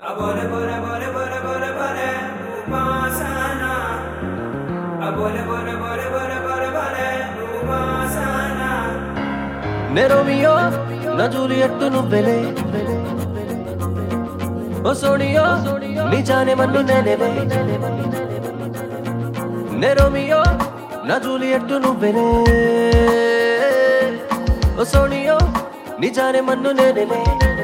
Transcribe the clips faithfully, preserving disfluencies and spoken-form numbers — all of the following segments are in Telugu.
abore bore bore bore bore bore upasana abore bore bore bore bore bore upasana నే రోమియో నా జూలియట్ నువ్వెలే ఓ సోనియో నీ జానే మన్ను నేనేలే నే రోమియో నా జూలియట్ నువ్వెలే ఓ సోనియో నీ జానే మన్ను నేనేలే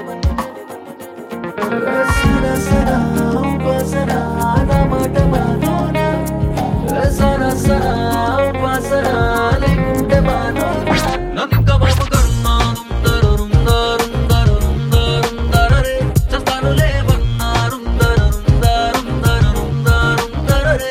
సనా సనా ఉపసనా నా మాట మానోనా సనా సనా ఉపసనా లేకుంటే మానోనా నన్నింక బాబు కన్నాను దరుం దరుం దరుం దరుం దరరే చస్తాను లేవన్నారుం దరుం దరుం దరుం దరుం దరరే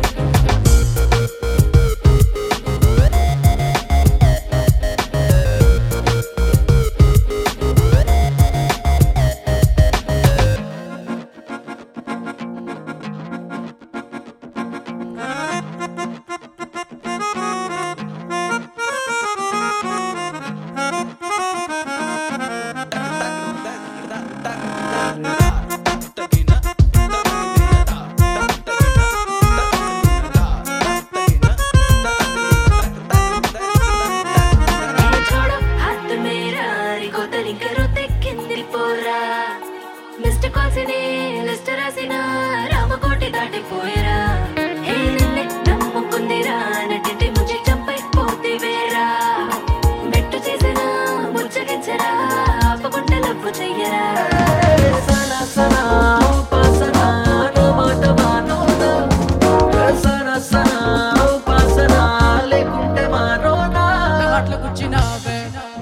మిస్టర్ కాల్సినే లిస్ట్ రాసిన రామకోటి దాటిపోయారా హే నిన్నే నమ్ముకుందిరా నటింటి ముంచి చంపైపోతే వేరా బెట్టు చేసిన ముచ్చగించరా ఆపకుండా లవ్వు చెయ్యరా సనా సనా ఉపసనా నా మాట మానోనా సనా సనా ఉపసనా లేకుంటే మానోనా అట్లా కూర్చున్నావే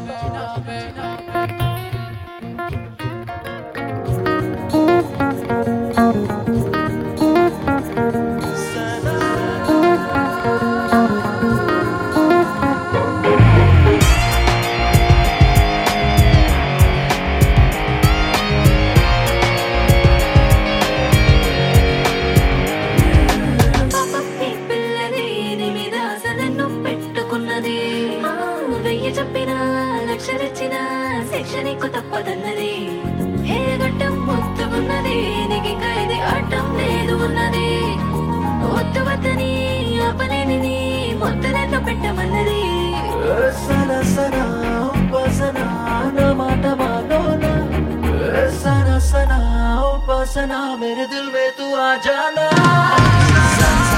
వెయ్యి చెప్పిన లక్షలిచ్చిన శిక్ష నీకు తప్పదన్నది ఏ గట్టం ముత్తుకున్నది నీకు ఇంకా ఇది అడ్డం లేదు ఉన్నది ఒత్తు వద్దని అపనేని మొత్తలెన్నో పెట్టమన్నది సనా సనా ఉపసనా నా మాట మానోనా సనా సనా ఉపసనా మేరే దిల్ మే తూ ఆ జానా